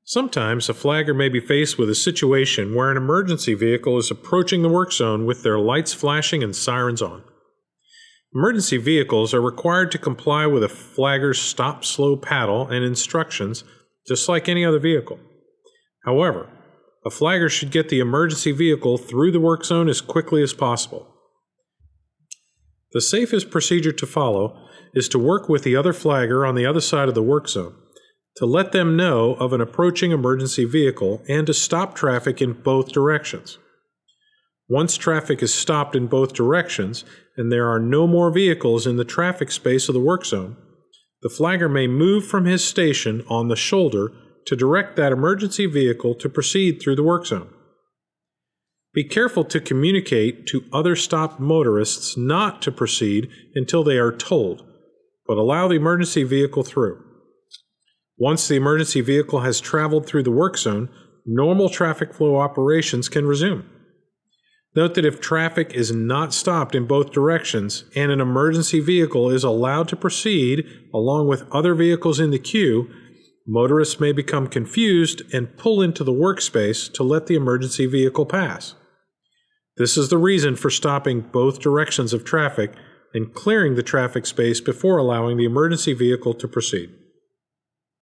Sometimes a flagger may be faced with a situation where an emergency vehicle is approaching the work zone with their lights flashing and sirens on. Emergency vehicles are required to comply with a flagger's stop slow paddle and instructions just like any other vehicle. However, a flagger should get the emergency vehicle through the work zone as quickly as possible. The safest procedure to follow is to work with the other flagger on the other side of the work zone, to let them know of an approaching emergency vehicle and to stop traffic in both directions. Once traffic is stopped in both directions and there are no more vehicles in the traffic space of the work zone, the flagger may move from his station on the shoulder to direct that emergency vehicle to proceed through the work zone. Be careful to communicate to other stopped motorists not to proceed until they are told, but allow the emergency vehicle through. Once the emergency vehicle has traveled through the work zone, normal traffic flow operations can resume. Note that if traffic is not stopped in both directions and an emergency vehicle is allowed to proceed along with other vehicles in the queue, motorists may become confused and pull into the workspace to let the emergency vehicle pass. This is the reason for stopping both directions of traffic and clearing the traffic space before allowing the emergency vehicle to proceed.